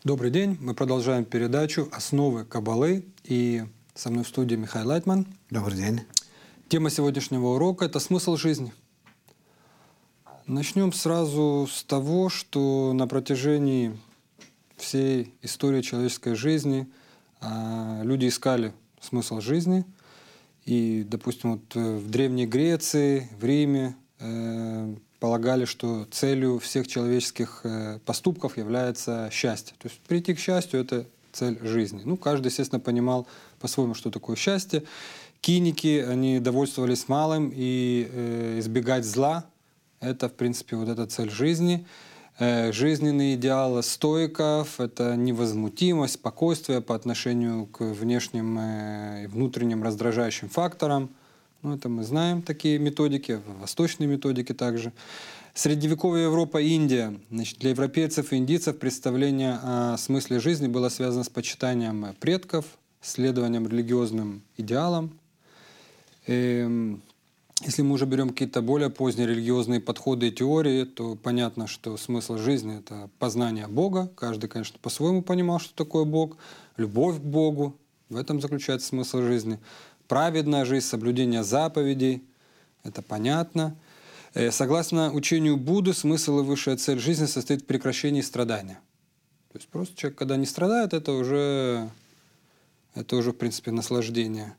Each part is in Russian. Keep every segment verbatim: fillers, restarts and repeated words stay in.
Добрый день. Мы продолжаем передачу «Основы Каббалы». И со мной в студии Михаил Лайтман. Добрый день. Тема сегодняшнего урока – это смысл жизни. Начнем сразу с того, что на протяжении всей истории человеческой жизни люди искали смысл жизни. И, допустим, вот в Древней Греции, в Риме полагали, что целью всех человеческих поступков является счастье. То есть прийти к счастью – это цель жизни. Ну, каждый, естественно, понимал по-своему, что такое счастье. Киники, они довольствовались малым, и э, избегать зла – это, в принципе, вот эта цель жизни. Э, жизненный идеал стоиков – это невозмутимость, спокойствие по отношению к внешним и э, внутренним раздражающим факторам. Ну, это мы знаем, такие методики, восточные методики также. Средневековая Европа, Индия. Значит, для европейцев и индийцев представление о смысле жизни было связано с почитанием предков, следованием религиозным идеалам. И, если мы уже берем какие-то более поздние религиозные подходы и теории, то понятно, что смысл жизни – это познание Бога. Каждый, конечно, по-своему понимал, что такое Бог. Любовь к Богу – в этом заключается смысл жизни. Праведная жизнь, соблюдение заповедей – это понятно. Согласно учению Будды, смысл и высшая цель жизни состоит в прекращении страдания. То есть просто человек, когда не страдает, это уже, это уже в принципе, наслаждение.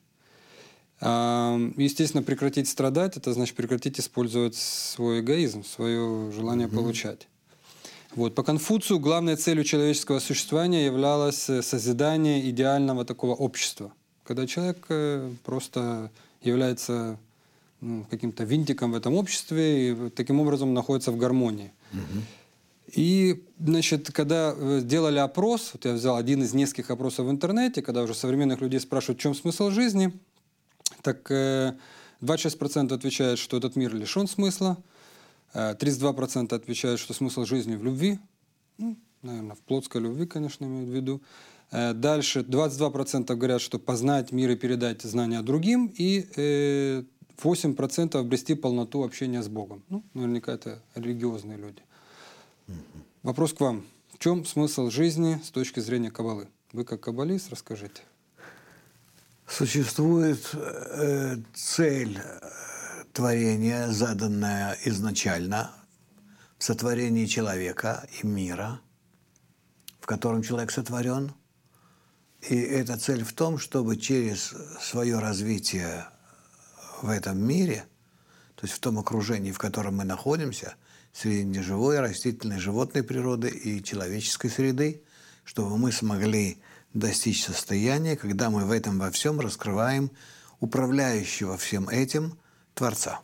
Естественно, прекратить страдать – это значит прекратить использовать свой эгоизм, свое желание mm-hmm. получать. Вот. По Конфуцию главной целью человеческого существования являлось созидание идеального такого общества, когда человек просто является ну, каким-то винтиком в этом обществе и таким образом находится в гармонии. Угу. И, значит, когда делали опрос, вот я взял один из нескольких опросов в интернете, когда уже современных людей спрашивают, в чем смысл жизни, так двадцать шесть процентов отвечают, что этот мир лишен смысла, тридцать два процента отвечают, что смысл жизни в любви, ну, наверное, в плотской любви, конечно, имеют в виду. Дальше двадцать два процента говорят, что познать мир и передать знания другим, и восемь процентов обрести полноту общения с Богом. Ну, наверняка это религиозные люди. Mm-hmm. Вопрос к вам. В чем смысл жизни с точки зрения Каббалы? Вы как каббалист расскажите. Существует э, цель творения, заданная изначально в сотворении человека и мира, в котором человек сотворен. И эта цель в том, чтобы через свое развитие в этом мире, то есть в том окружении, в котором мы находимся, среди неживой, растительной, животной природы и человеческой среды, чтобы мы смогли достичь состояния, когда мы в этом во всем раскрываем управляющего всем этим Творца.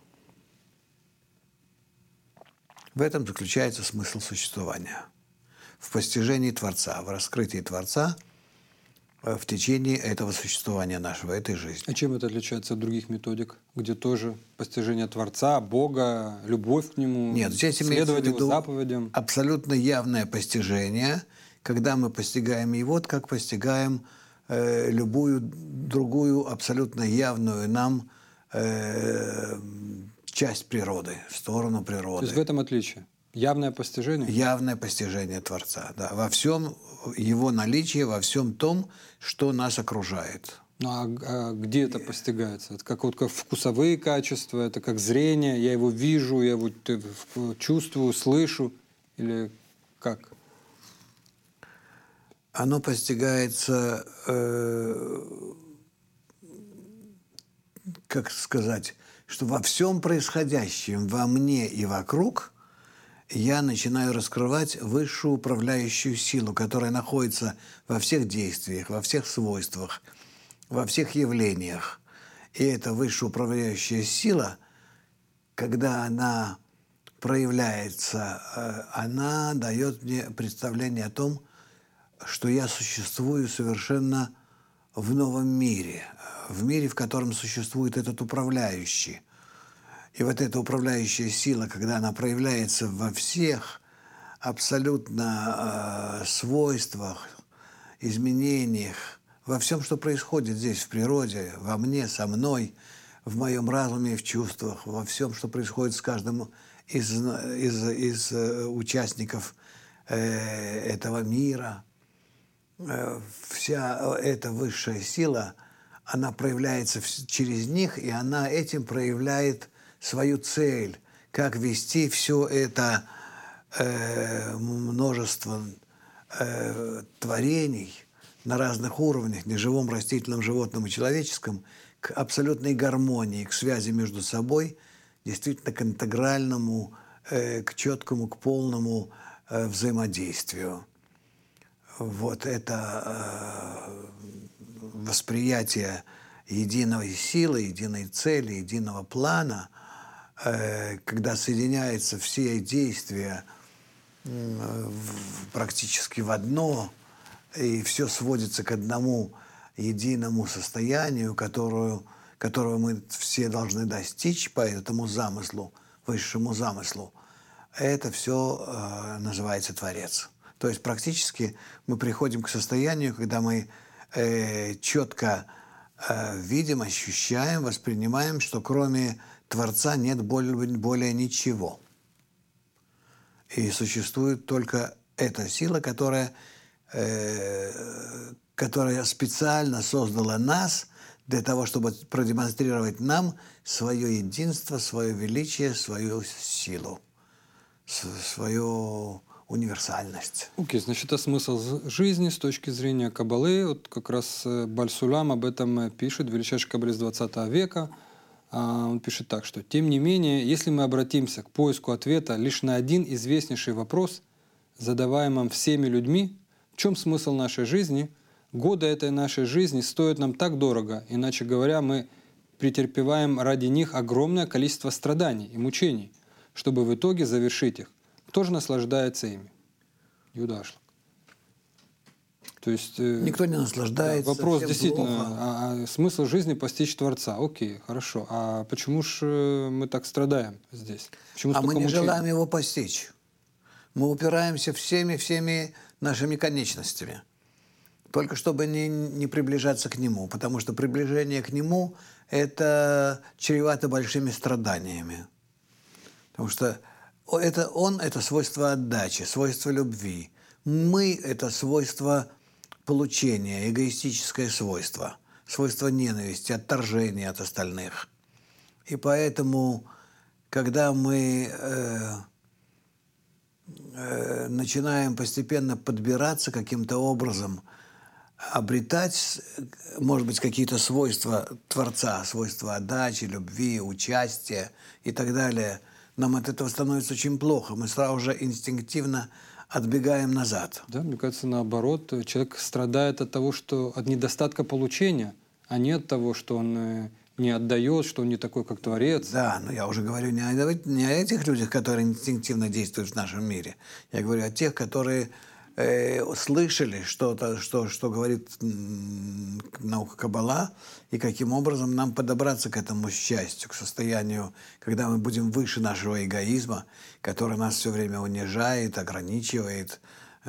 В этом заключается смысл существования. В постижении Творца, в раскрытии Творца в течение этого существования нашего, этой жизни. А чем это отличается от других методик, где тоже постижение Творца, Бога, любовь к Нему, Нет, здесь следовать имеется в виду Его заповедям? Абсолютно явное постижение, когда мы постигаем Его, как постигаем э, любую другую абсолютно явную нам э, часть природы, сторону природы. То есть в этом отличие? Явное постижение? Явное постижение Творца, да. Во всем Его наличии, во всем том, что нас окружает. Ну а, а где это постигается? Это как, вот, как вкусовые качества, это как зрение, я его вижу, я его чувствую, слышу, или как? Оно постигается, э, как сказать, что во всем происходящем во мне и вокруг я начинаю раскрывать высшую управляющую силу, которая находится во всех действиях, во всех свойствах, во всех явлениях. И эта высшая управляющая сила, когда она проявляется, она дает мне представление о том, что я существую совершенно в новом мире, в мире, в котором существует этот управляющий. И вот эта управляющая сила, когда она проявляется во всех абсолютно э, свойствах, изменениях, во всем, что происходит здесь, в природе, во мне, со мной, в моем разуме и в чувствах, во всем, что происходит с каждым из, из, из участников э, этого мира, э, вся эта высшая сила, она проявляется в- через них, и она этим проявляет свою цель, как вести все это э, множество э, творений на разных уровнях, неживом, растительном, животном и человеческом, к абсолютной гармонии, к связи между собой, действительно к интегральному, э, к четкому, к полному э, взаимодействию. Вот это э, восприятие единой силы, единой цели, единого плана, э, когда соединяются все действия м, в- практически в одно, и все сводится к одному единому состоянию, которую, которого мы все должны достичь по этому замыслу, высшему замыслу, это все называется Творец. То есть практически мы приходим к состоянию, когда мы э, четко э, видим, ощущаем, воспринимаем, что кроме Творца нет более, более ничего. И существует только эта сила, которая, э, которая специально создала нас для того, чтобы продемонстрировать нам свое единство, свое величие, свою силу, с- свою универсальность. Окей, значит, это смысл з- жизни с точки зрения Каббалы. Вот как раз э, Баль-Сулам об этом э, пишет, величайший каббалист двадцатого века. А, Он пишет так, что «Тем не менее, если мы обратимся к поиску ответа лишь на один известнейший вопрос, задаваемый всеми людьми, в чем смысл нашей жизни, годы этой нашей жизни стоят нам так дорого, иначе говоря, мы претерпеваем ради них огромное количество страданий и мучений, чтобы в итоге завершить их. Кто же наслаждается ими?» Иуда Ашлак. То есть э, Никто не да, наслаждается, вопрос всем действительно, плохо. а, а смысл жизни постичь Творца. Окей, хорошо. А почему же мы так страдаем здесь? Почему А мы столько не мучений? желаем его постичь. Мы упираемся всеми-всеми нашими конечностями, только чтобы не, не приближаться к нему, потому что приближение к нему – это чревато большими страданиями. Потому что о- это он – это свойство отдачи, свойство любви. Мы – это свойство получения, эгоистическое свойство, свойство ненависти, отторжения от остальных. И поэтому, когда мы э, э, начинаем постепенно подбираться каким-то образом, обретать, может быть, какие-то свойства Творца, свойства отдачи, любви, участия и так далее, нам от этого становится очень плохо. Мы сразу же инстинктивно отбегаем назад. Да, мне кажется, наоборот, человек страдает от того, что от недостатка получения, а не от того, что он э, не отдает, что он не такой, как Творец. Да, но я уже говорю не о, не о этих людях, которые инстинктивно действуют в нашем мире. Я говорю о тех, которые э, слышали что-то, что, что говорит м, наука Каббала, и каким образом нам подобраться к этому счастью, к состоянию, когда мы будем выше нашего эгоизма, который нас все время унижает, ограничивает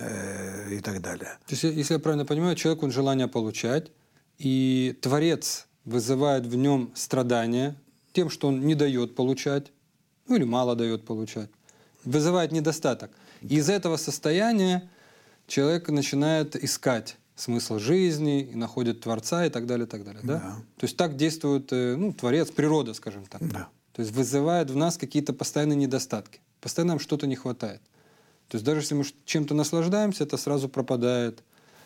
э, и так далее. То есть, если я правильно понимаю, человек, он желание получать, и Творец вызывает в нем страдания тем, что он не дает получать, ну или мало дает получать, вызывает недостаток. И из этого состояния человек начинает искать смысл жизни, и находит Творца и так далее, и так далее. Да? Да. То есть так действует э, ну, Творец, природа, скажем так. Да. То есть вызывает в нас какие-то постоянные недостатки. Постоянно нам что-то не хватает. То есть даже если мы чем-то наслаждаемся, это сразу пропадает.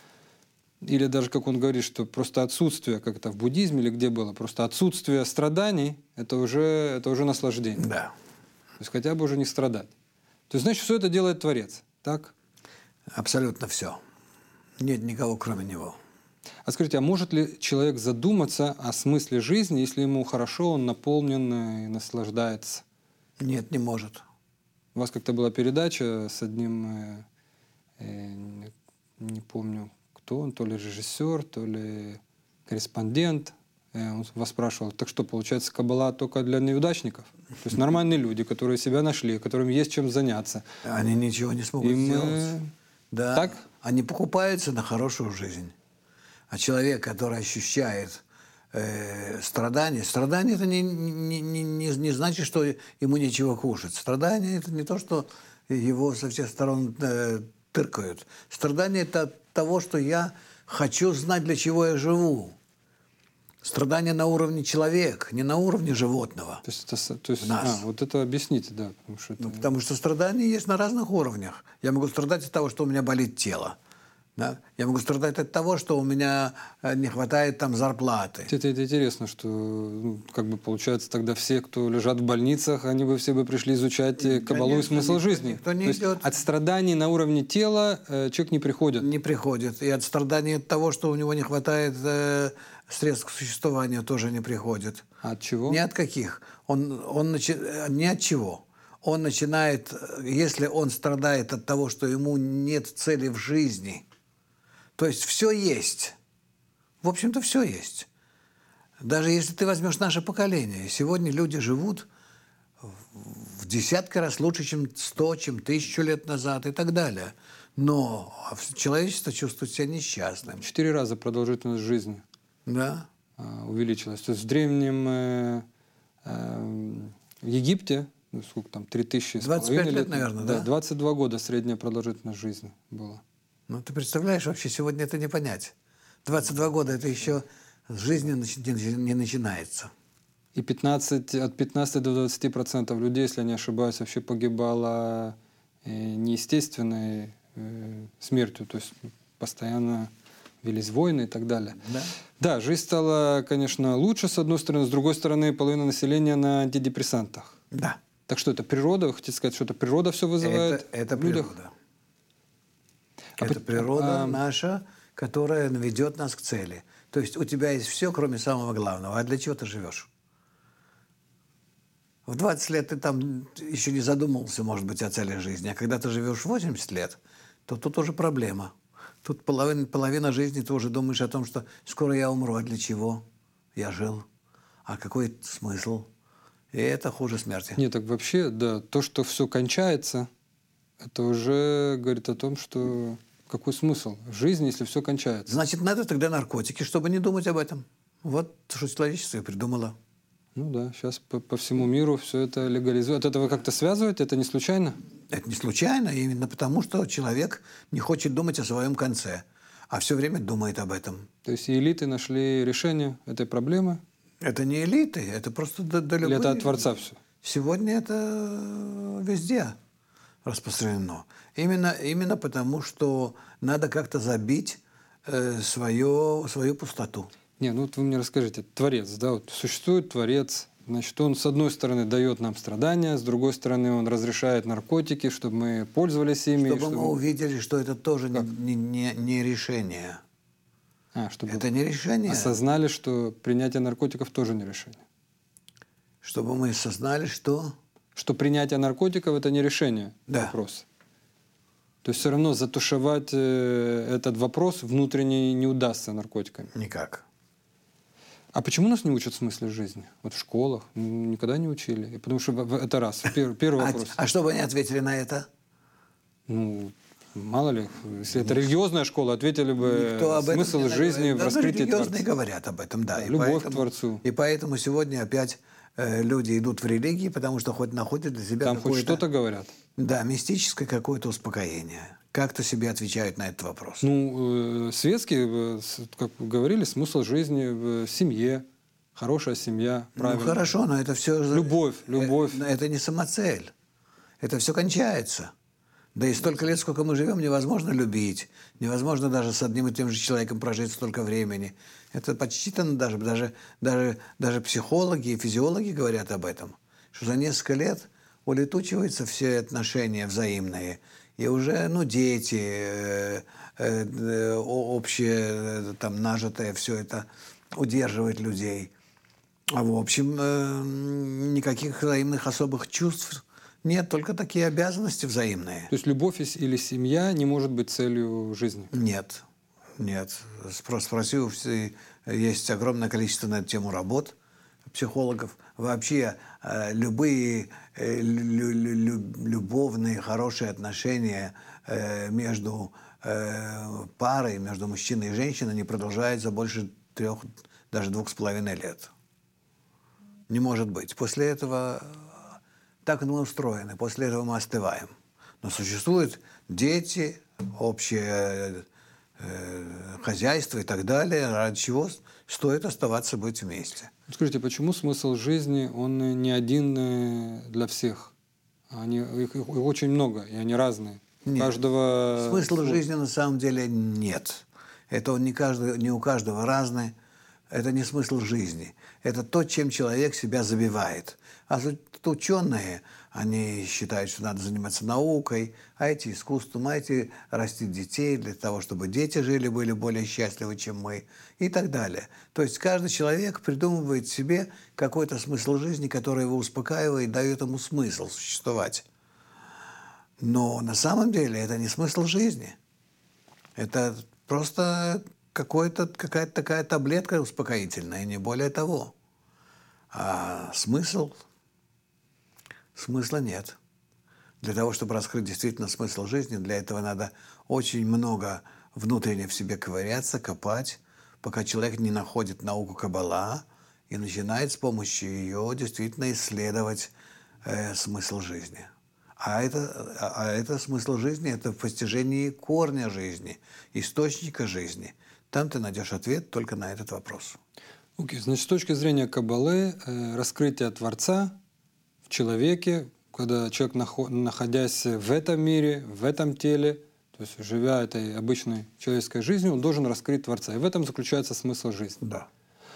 Или даже, как он говорит, что просто отсутствие, как это в буддизме или где было, просто отсутствие страданий – это уже, это уже наслаждение. Да. То есть хотя бы уже не страдать. То есть, значит, все это делает Творец, так? Абсолютно все. Нет никого, кроме него. А скажите, а может ли человек задуматься о смысле жизни, если ему хорошо, он наполнен и наслаждается? Нет, не может. У вас как-то была передача с одним, э, э, не помню, кто он, то ли режиссер, то ли корреспондент. Э, Он вас спрашивал, так что, получается, Каббала только для неудачников? То есть нормальные люди, которые себя нашли, которым есть чем заняться. Они ничего не смогут Им, сделать. э, Да. так? Они покупаются на хорошую жизнь. А человек, который ощущает э, страдания, страдания это не, не, не, не, не значит, что ему нечего кушать. Страдания это не то, что его со всех сторон э, тыркают. Страдания это того, что я хочу знать, для чего я живу. Страдание на уровне человека, не на уровне животного. То есть, это, то есть Нас. а, вот это объясните, да. Потому что, это... Ну, потому что страдания есть на разных уровнях. Я могу страдать от того, что у меня болит тело. Да? Я могу страдать от того, что у меня не хватает там зарплаты. Это, это интересно, что ну, как бы получается тогда все, кто лежат в больницах, они бы все бы пришли изучать кабалу. Конечно, и смысл никто, жизни. Никто не То идет. есть от страданий на уровне тела э, человек не приходит. Не приходит. И от страданий от того, что у него не хватает э, средств к существованию, тоже не приходит. А от чего? Ни от каких. Он, он начи... Ни от чего. Он начинает, если он страдает от того, что ему нет цели в жизни, то есть все есть. В общем-то, все есть. Даже если ты возьмешь наше поколение, сегодня люди живут в десятки раз лучше, чем сто, чем тысячу лет назад и так далее. Но человечество чувствует себя несчастным. Четыре раза продолжительность жизни да. увеличилась. То есть в древнем э, э, Египте, ну, сколько там, три тысячи с двадцать пять лет, лет, наверное, да? да? двадцать два года средняя продолжительность жизни была. Ну, ты представляешь, вообще сегодня это не понять. двадцать два года – это еще жизнь не начинается. И пятнадцать, от пятнадцати до двадцати процентов людей, если я не ошибаюсь, вообще погибало э, неестественной э, смертью. То есть постоянно велись войны и так далее. Да. Да, жизнь стала, конечно, лучше, с одной стороны. С другой стороны, половина населения на антидепрессантах. Да. Так что это природа? Вы хотите сказать, что это природа все вызывает это, это в людях? Природа. А это по... природа а... наша, которая ведет нас к цели. То есть у тебя есть все, кроме самого главного. А для чего ты живешь? В двадцать лет ты там еще не задумывался, может быть, о цели жизни. А когда ты живешь восемьдесят лет, то тут уже проблема. Тут половина, половина жизни ты уже думаешь о том, что скоро я умру. А для чего я жил? А какой смысл? И это хуже смерти. Нет, так вообще, да, то, что все кончается, это уже говорит о том, что какой смысл в жизни, если все кончается? Значит, надо тогда наркотики, чтобы не думать об этом. Вот что человечество и придумало. Ну да, сейчас по, по всему миру все это легализуют. От этого как-то связываете? Это не случайно? Это не случайно, именно потому, что человек не хочет думать о своем конце, а все время думает об этом. То есть и элиты нашли решение этой проблемы? Это не элиты, это просто до, до любой... Или это от Творца все? Сегодня это везде распространено. Именно, именно потому, что надо как-то забить э, свое, свою пустоту. Не, ну вот вы мне расскажите, Творец, да, вот существует Творец, значит, он с одной стороны дает нам страдания, с другой стороны он разрешает наркотики, чтобы мы пользовались ими. Чтобы, чтобы мы увидели, что это тоже не, не, не, не решение. А, чтобы это не решение. Осознали, что принятие наркотиков тоже не решение. Чтобы мы осознали, что... Что принятие наркотиков – это не решение да. вопроса. То есть все равно затушевать э, этот вопрос внутренний не удастся наркотиками. Никак. А почему нас не учат смысле жизни? Вот в школах никогда не учили. Потому что это раз. Первый, первый вопрос. А, а что бы они ответили на это? Ну, мало ли, если это религиозная школа, ответили бы смысл жизни в раскрытии Творца. Творца. Говорят об этом, да. да и любовь поэтому, к Творцу. И поэтому сегодня опять э, люди идут в религии, потому что хоть находят для себя Там хоть что-то говорят. Да, мистическое какое-то успокоение. Как-то себе отвечают на этот вопрос. Ну, э, светские, э, как вы говорили, смысл жизни в семье, хорошая семья, правильно. Ну, хорошо, но это все... Любовь, любовь. Это, это не самоцель. Это все кончается. Да и столько лет, сколько мы живем, невозможно любить. Невозможно даже с одним и тем же человеком прожить столько времени. Это подсчитано даже. Даже, даже, даже психологи и физиологи говорят об этом. Что за несколько лет улетучиваются все отношения взаимные. И уже, ну, дети, э, э, общее, э, там, нажитое, все это удерживает людей. А в общем, э, никаких взаимных особых чувств нет, только такие обязанности взаимные. То есть любовь или семья не может быть целью жизни? Нет, нет. Спроси, есть огромное количество на эту тему работ психологов. Вообще любые любовные, хорошие отношения между парой, между мужчиной и женщиной не продолжаются больше трех, даже двух с половиной лет. Не может быть. После этого так мы устроены, после этого мы остываем. Но существуют дети, общее э, хозяйство и так далее, ради чего стоит оставаться быть вместе. Скажите, почему смысл жизни, он не один э, для всех? Они, их, их очень много, и они разные. У Нет. каждого... Смысла жизни на самом деле нет. Это он не, каждый, не у каждого разный. Это не смысл жизни. Это то, чем человек себя забивает. А ученые, они считают, что надо заниматься наукой, а эти искусством, а эти растить детей для того, чтобы дети жили, были более счастливы, чем мы, и так далее. То есть каждый человек придумывает себе какой-то смысл жизни, который его успокаивает, дает ему смысл существовать. Но на самом деле это не смысл жизни. Это просто какой-то, какая-то такая таблетка успокоительная, не более того. А смысл? Смысла нет. Для того, чтобы раскрыть действительно смысл жизни, для этого надо очень много внутренне в себе ковыряться, копать, пока человек не находит науку Каббала и начинает с помощью ее действительно исследовать э, смысл жизни. А это, а это смысл жизни, это в постижении корня жизни, источника жизни. Там ты найдешь ответ только на этот вопрос. Окей, okay. Значит, с точки зрения Каббалы, э, раскрытие Творца в человеке, когда человек, нахо- находясь в этом мире, в этом теле, то есть живя этой обычной человеческой жизнью, он должен раскрыть Творца. И в этом заключается смысл жизни. Да.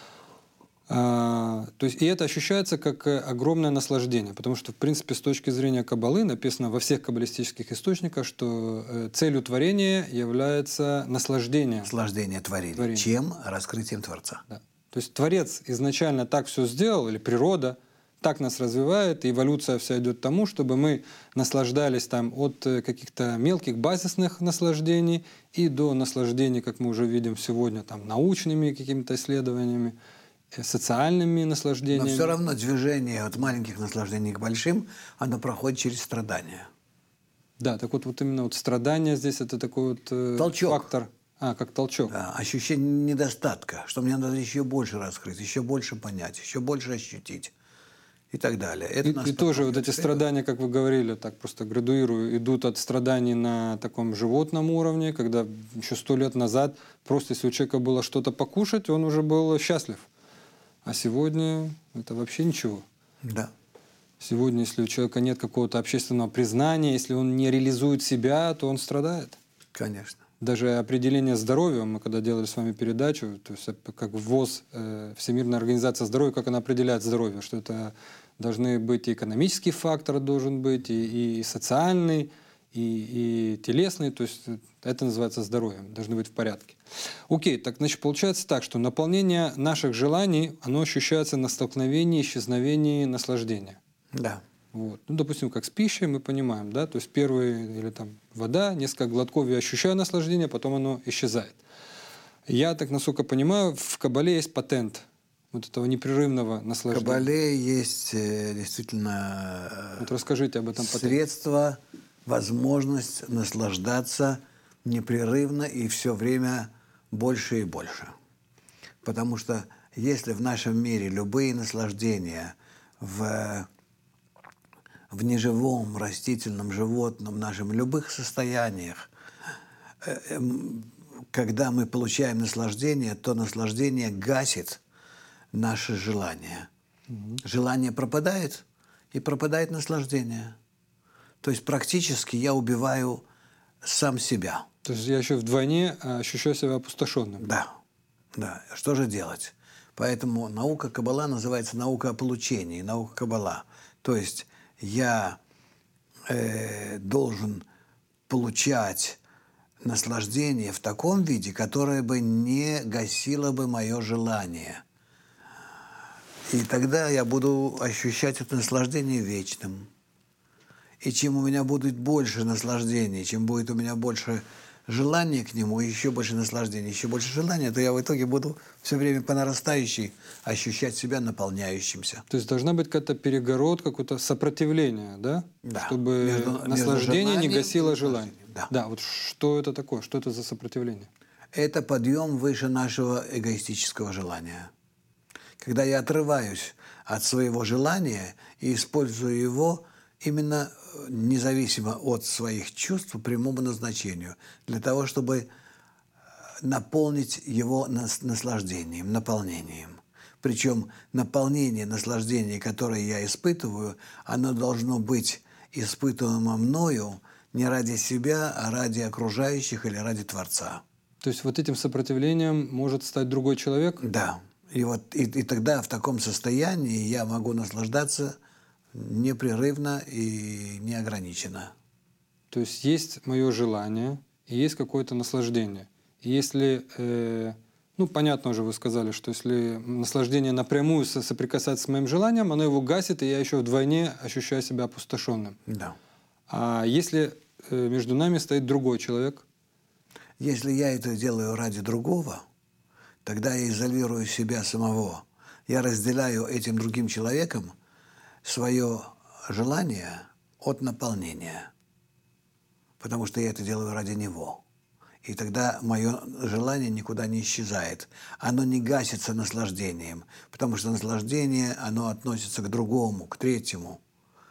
А, то есть, и это ощущается как огромное наслаждение, потому что, в принципе, с точки зрения Каббалы написано во всех каббалистических источниках, что целью творения является наслаждение. Наслаждение творения. творения. Чем? Раскрытием Творца. Да. То есть Творец изначально так все сделал, или природа так нас развивает, и эволюция вся идет к тому, чтобы мы наслаждались там от каких-то мелких базисных наслаждений и до наслаждений, как мы уже видим сегодня, там, научными какими-то исследованиями, социальными наслаждениями. Но все равно движение от маленьких наслаждений к большим, оно проходит через страдания. Да, так вот, вот именно вот страдания здесь это такой вот толчок. Фактор. А, как толчок. Да, ощущение недостатка, что мне надо еще больше раскрыть, еще больше понять, еще больше ощутить и так далее. Это и и тоже вот эти страдания, как вы говорили, так просто градуирую, идут от страданий на таком животном уровне, когда еще сто лет назад просто если у человека было что-то покушать, он уже был счастлив. А сегодня это вообще ничего. Да. Сегодня, если у человека нет какого-то общественного признания, если он не реализует себя, то он страдает. Конечно. Даже определение здоровья, мы когда делали с вами передачу, то есть как ВОЗ, э, Всемирная организация здоровья, как она определяет здоровье, что это должны быть и экономический фактор должен быть, и, и социальный, и, и телесный, то есть это называется здоровьем, должны быть в порядке. Окей, так значит получается так, что наполнение наших желаний, оно ощущается на столкновении, исчезновении наслаждения. Да. Вот. Ну, допустим, как с пищей мы понимаем, да, то есть первый или там вода, несколько глотков я ощущаю наслаждение, потом оно исчезает. Я так, насколько понимаю, в Каббале есть патент вот этого непрерывного наслаждения. В Каббале есть э, действительно э, вот расскажите об этом средство, возможность наслаждаться непрерывно и все время больше и больше. Потому что если в нашем мире любые наслаждения в в неживом, растительном, животном, нашем любых состояниях, когда мы получаем наслаждение, то наслаждение гасит наше желание. Угу. Желание пропадает, и пропадает наслаждение. То есть практически я убиваю сам себя. То есть я еще вдвойне ощущаю себя опустошенным. Да, да. Что же делать? Поэтому наука Каббала называется наука о получении, наука Каббала. То есть я э, должен получать наслаждение в таком виде, которое бы не гасило бы мое желание. И тогда я буду ощущать это наслаждение вечным. И чем у меня будет больше наслаждения, чем будет у меня больше желания к нему, еще больше наслаждения, еще больше желания, то я в итоге буду все время по нарастающей ощущать себя наполняющимся. То есть должна быть какая-то перегородка, какое-то сопротивление, да? Да. Чтобы между, наслаждение между не гасило желание. Да. Да, вот что это такое? Что это за сопротивление? Это подъем выше нашего эгоистического желания. Когда я отрываюсь от своего желания и использую его именно независимо от своих чувств по прямому назначению, для того, чтобы наполнить его нас- наслаждением, наполнением. Причем наполнение, наслаждение, которое я испытываю, оно должно быть испытываемо мною не ради себя, а ради окружающих или ради Творца. То есть вот этим сопротивлением может стать другой человек? Да. И, вот, и, и тогда в таком состоянии я могу наслаждаться непрерывно и неограниченно. То есть есть мое желание и есть какое-то наслаждение. И если, э, ну понятно уже вы сказали, что если наслаждение напрямую со- соприкасается с моим желанием, оно его гасит, и я еще вдвойне ощущаю себя опустошенным. Да. А если э, между нами стоит другой человек, Если я это делаю ради другого, тогда я изолирую себя самого. Я разделяю этим другим человеком свое желание от наполнения, потому что я это делаю ради него. И тогда мое желание никуда не исчезает. Оно не гасится наслаждением, потому что наслаждение, оно относится к другому, к третьему.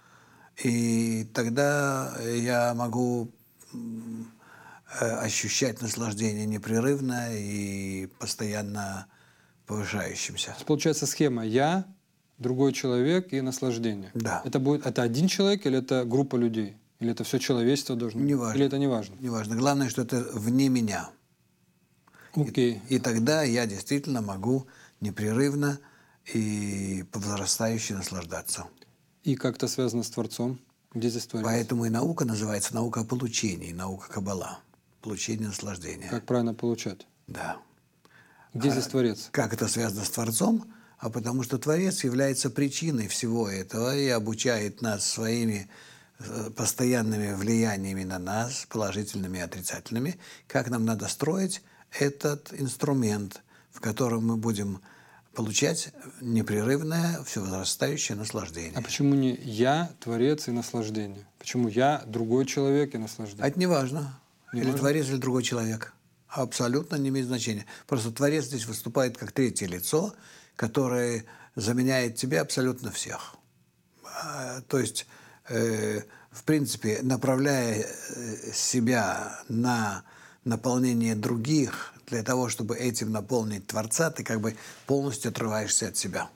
И тогда я могу м, э, ощущать наслаждение непрерывно и постоянно повышающимся. то есть получается схема «я», другой человек и наслаждение. Да. Это будет это один человек или это группа людей? Или это все человечество должно быть? Неважно. Или это не важно? Неважно. Главное, что это вне меня. Окей. И тогда я действительно могу непрерывно и по возрастающей наслаждаться. И как это связано с Творцом? Где здесь Творец? Поэтому и наука называется наука о получении, наука Каббала. Получение наслаждения. Как правильно получать? Да. Где здесь Творец? Как это связано с Творцом? А потому что Творец является причиной всего этого и обучает нас своими э, постоянными влияниями на нас, положительными и отрицательными, как нам надо строить этот инструмент, в котором мы будем получать непрерывное, все возрастающее наслаждение. А почему не я, Творец и наслаждение? Почему я, другой человек и наслаждение? А это не важно. Не или важно? Творец, или другой человек. Абсолютно не имеет значения. Просто Творец здесь выступает как третье лицо, которое заменяет тебе абсолютно всех. А, То есть, э, в принципе, направляя э, себя на наполнение других, для того, чтобы этим наполнить Творца, ты как бы полностью отрываешься от себя.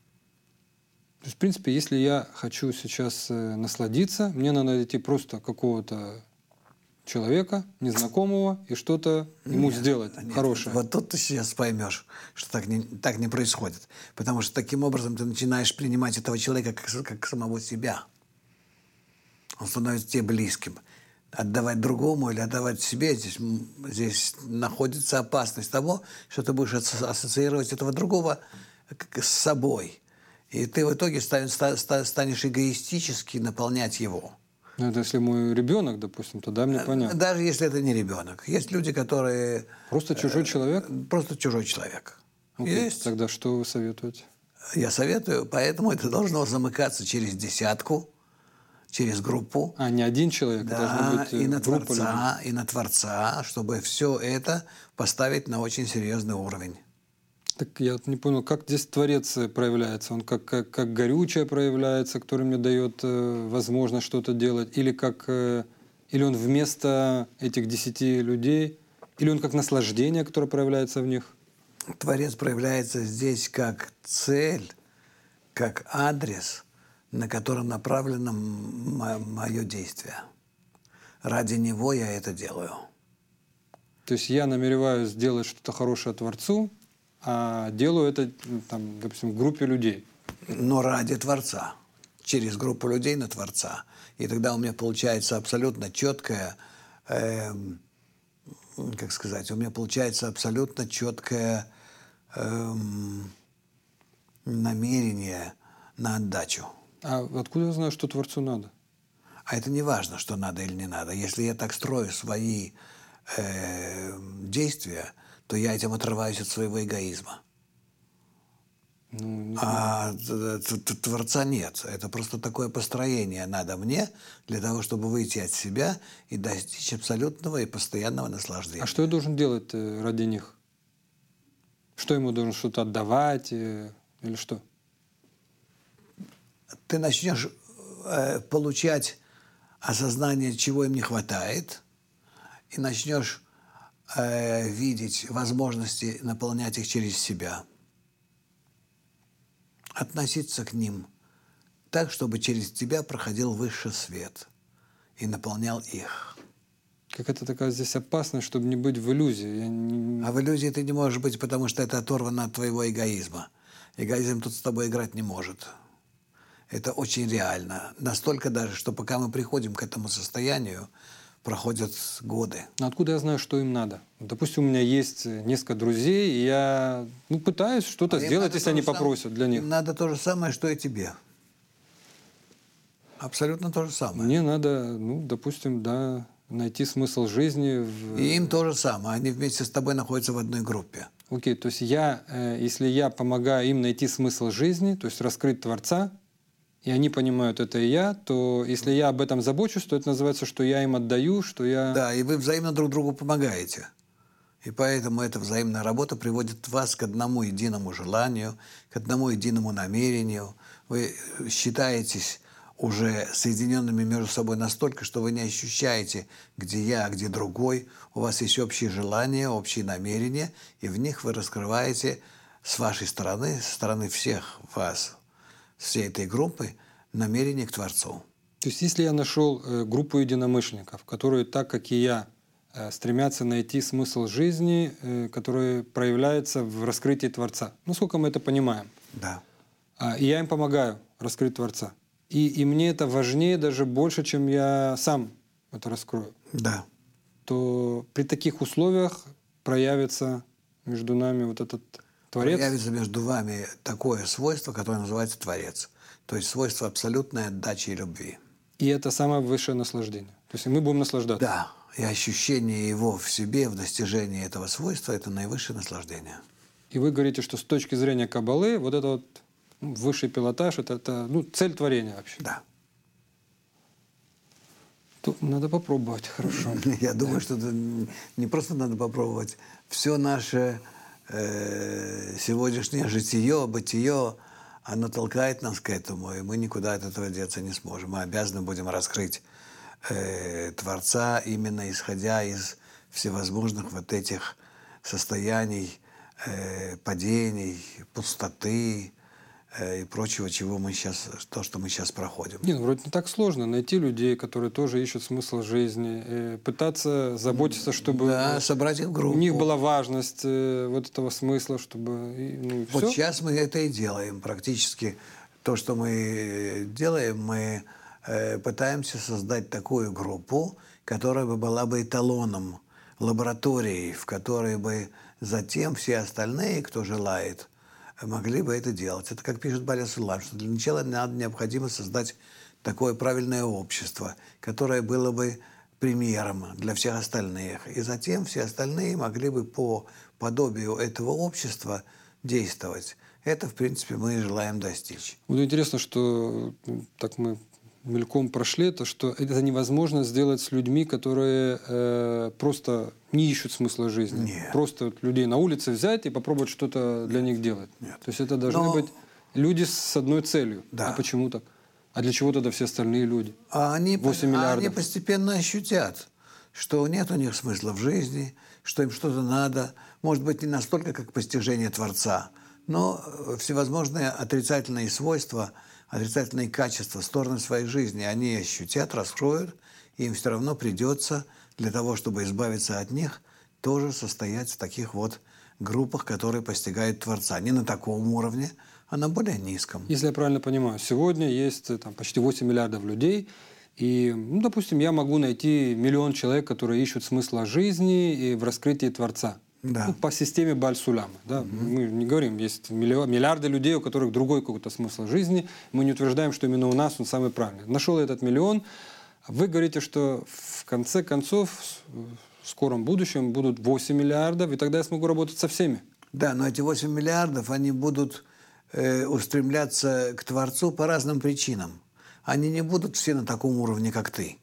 То есть, в принципе, если я хочу сейчас э, насладиться, мне надо найти просто какого-то человека, незнакомого, и что-то ему сделать Нет, хорошее. Вот тут ты сейчас поймешь, что так не, так не происходит. Потому что таким образом ты начинаешь принимать этого человека как, как самого себя. Он становится тебе близким. Отдавать другому или отдавать себе, здесь, м, здесь находится опасность того, что ты будешь асо- ассоциировать этого другого к- с собой. И ты в итоге станешь, ста- станешь эгоистически наполнять его. Ну, это если мой ребенок, допустим, тогда мне понятно. Даже если это не ребенок. Есть люди, которые Просто чужой человек? просто чужой человек. Окей, Есть. Тогда что вы советуете? Я советую, поэтому это должно замыкаться через десятку, через группу. А, не один человек, Да, должна быть э, и на группа людей. Творца, и на Творца, чтобы все это поставить на очень серьезный уровень. Так я вот не понял, как здесь Творец э, проявляется? Он как, как, как горючее проявляется, который мне дает э, возможность что-то делать? Или, как, э, или он вместо этих десяти людей? Или он как наслаждение, которое проявляется в них? Творец проявляется здесь как цель, как адрес, на котором направлено мое действие. Ради него я это делаю. То есть я намереваюсь сделать что-то хорошее Творцу, а делаю это, ну, там, допустим, в группе людей. Но ради Творца. Через группу людей на Творца. И тогда у меня получается абсолютно четкое, эм, как сказать, у меня получается абсолютно четкое эм, намерение на отдачу. А откуда я знаю, что Творцу надо? А это не важно, что надо или не надо. Если я так строю свои э, действия, то я этим отрываюсь от своего эгоизма. Ну, А т- т- т- Творца нет. Это просто такое построение надо мне для того, чтобы выйти от себя и достичь абсолютного и постоянного наслаждения. а что я должен делать э, ради них? Что ему должен что-то отдавать э, или что? Ты начнешь э, получать осознание, чего им не хватает, и начнешь э, видеть возможности наполнять их через себя. Относиться к ним так, чтобы через тебя проходил высший свет и наполнял их. Какая-то такая здесь опасность, чтобы не быть в иллюзии. Я не... А в иллюзии ты не можешь быть, потому что это оторвано от твоего эгоизма. Эгоизм тут с тобой играть не может. Это очень реально. Настолько даже, что пока мы приходим к этому состоянию, проходят годы. Но откуда я знаю, что им надо? Допустим, у меня есть несколько друзей, и я ну, пытаюсь что-то А им сделать, надо если то они же сам- попросят для них. Им надо то же самое, что и тебе. Абсолютно то же самое. Мне надо, ну, допустим, да, найти смысл жизни. В... И им то же самое. Они вместе с тобой находятся в одной группе. Окей, то есть я, э, если я помогаю им найти смысл жизни, то есть раскрыть Творца, и они понимают, это и я, то если я об этом забочусь, то это называется, что я им отдаю, что я... Да, и вы взаимно друг другу помогаете. И поэтому эта взаимная работа приводит вас к одному единому желанию, к одному единому намерению. Вы считаетесь уже соединенными между собой настолько, что вы не ощущаете, где я, а где другой. У вас есть общие желания, общие намерения, и в них вы раскрываете с вашей стороны, со стороны всех вас, всей этой группы, намерение к Творцу. То есть если я нашел э, группу единомышленников, которые так, как и я, э, стремятся найти смысл жизни, э, который проявляется в раскрытии Творца. Насколько мы это понимаем. Да. А, и я им помогаю раскрыть Творца. И, и мне это важнее даже больше, чем я сам это раскрою. Да. То при таких условиях проявится между нами вот этот Творец. Проявится между вами такое свойство, которое называется Творец. То есть свойство абсолютной отдачи и любви. И это самое высшее наслаждение. То есть мы будем наслаждаться. Да. И ощущение его в себе, в достижении этого свойства – это наивысшее наслаждение. И вы говорите, что с точки зрения Каббалы вот это вот ну, высший пилотаж – это, это ну, цель творения вообще. Да. Тут надо попробовать, хорошо. Я думаю, что это не просто надо попробовать. Все наше э, сегодняшнее житие, бытие, оно толкает нас к этому, и мы никуда от этого деться не сможем. Мы обязаны будем раскрыть э, Творца, именно исходя из всевозможных вот этих состояний, э, падений, пустоты э, и прочего, чего мы сейчас, то, что мы сейчас проходим. Не, ну, вроде не так сложно найти людей, которые тоже ищут смысл жизни, э, пытаться заботиться, чтобы Да, собрать их в группу. у них была важность э, вот этого смысла, чтобы и, ну, и Вот всё. сейчас мы это и делаем. Практически то, что мы делаем, мы э, пытаемся создать такую группу, которая бы была бы эталоном, лабораторией, в которой бы затем все остальные, кто желает, могли бы это делать. Это как пишет Баля Сулам, что для начала надо необходимо создать такое правильное общество, которое было бы примером для всех остальных. И затем все остальные могли бы по подобию этого общества действовать. Это, в принципе, мы и желаем достичь. Вот интересно, что ну, так мы мельком прошли это, что это невозможно сделать с людьми, которые э, просто не ищут смысла жизни. Нет. Просто вот людей на улице взять и попробовать что-то для них делать. Нет. То есть это должны Но- быть люди с одной целью. Да. А почему так? А для чего тогда все остальные люди? А они, восемь а миллиардов. они постепенно ощутят, что нет у них смысла в жизни, что им что-то надо. Может быть, не настолько, как постижение Творца, но всевозможные отрицательные свойства, отрицательные качества, стороны своей жизни они ощутят, раскроют, и им все равно придется для того, чтобы избавиться от них, тоже состоять в таких вот группах, которые постигают Творца. Не на таком уровне, а на более низком. Если я правильно понимаю, сегодня есть э, там, почти восемь миллиардов людей, и, ну, допустим, я могу найти миллион человек, которые ищут смысла жизни и в раскрытии Творца. Да. Ну, по системе Баль-Суляма. Да? Mm-hmm. Мы не говорим, есть миллион, миллиарды людей, у которых другой какой-то смысл жизни. Мы не утверждаем, что именно у нас он самый правильный. Нашел я этот миллион. Вы говорите, что в конце концов, в скором будущем будут восемь миллиардов, и тогда я смогу работать со всеми. Да, но эти восемь миллиардов, они будут э, устремляться к Творцу по разным причинам. Они не будут все на таком уровне, как ты.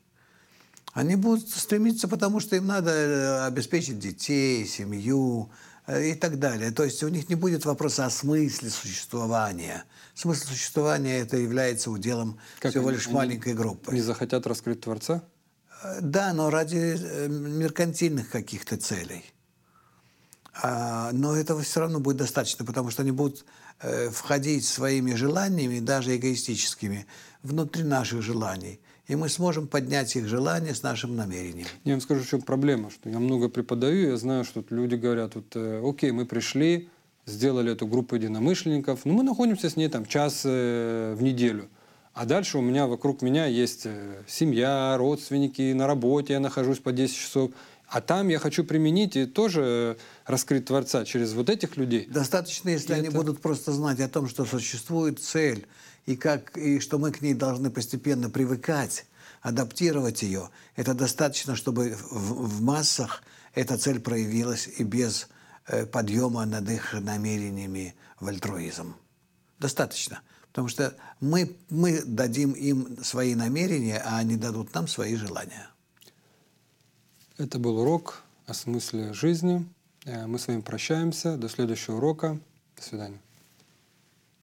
Они будут стремиться, потому что им надо обеспечить детей, семью э, и так далее. То есть у них не будет вопроса о смысле существования. Смысл существования это является уделом Как всего они- лишь они маленькой группы. Не захотят раскрыть Творца? Э, Да, но ради э, меркантильных каких-то целей. А, но этого все равно будет достаточно, потому что они будут э, входить своими желаниями, даже эгоистическими, внутри наших желаний. И мы сможем поднять их желания с нашим намерением. Я вам скажу, в чем проблема, что я много преподаю, я знаю, что люди говорят, вот, э, окей, мы пришли, сделали эту группу единомышленников, но мы находимся с ней там час э, в неделю. А дальше у меня, вокруг меня есть э, семья, родственники, на работе я нахожусь по десять часов. А там я хочу применить и тоже раскрыть Творца через вот этих людей. Достаточно, если И они это- будут просто знать о том, что существует цель, и, как, и что мы к ней должны постепенно привыкать, адаптировать ее. Это достаточно, чтобы в, в массах эта цель проявилась и без э, подъема над их намерениями в альтруизм. Достаточно. Потому что мы, мы дадим им свои намерения, а они дадут нам свои желания. Это был урок о смысле жизни. Э, Мы с вами прощаемся. До следующего урока. До свидания.